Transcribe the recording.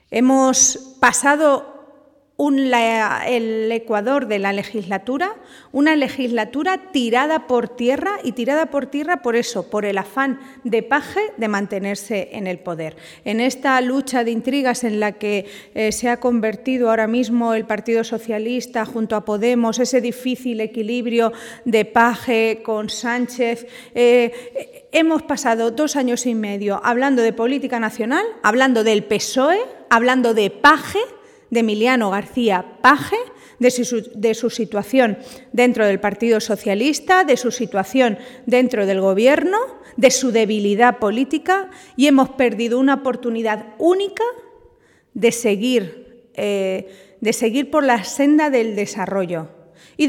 Hemos pasado el ecuador de la legislatura, una legislatura tirada por tierra, y tirada por tierra por eso, por el afán de Paje de mantenerse en el poder. En esta lucha de intrigas en la que se ha convertido ahora mismo el Partido Socialista junto a Podemos, ese difícil equilibrio de Paje con Sánchez, hemos pasado 2 años y medio hablando de política nacional, hablando del PSOE, hablando de Paje, de Emiliano García Paje, de su situación dentro del Partido Socialista, de su situación dentro del Gobierno, de su debilidad política, y hemos perdido una oportunidad única de seguir por la senda del desarrollo.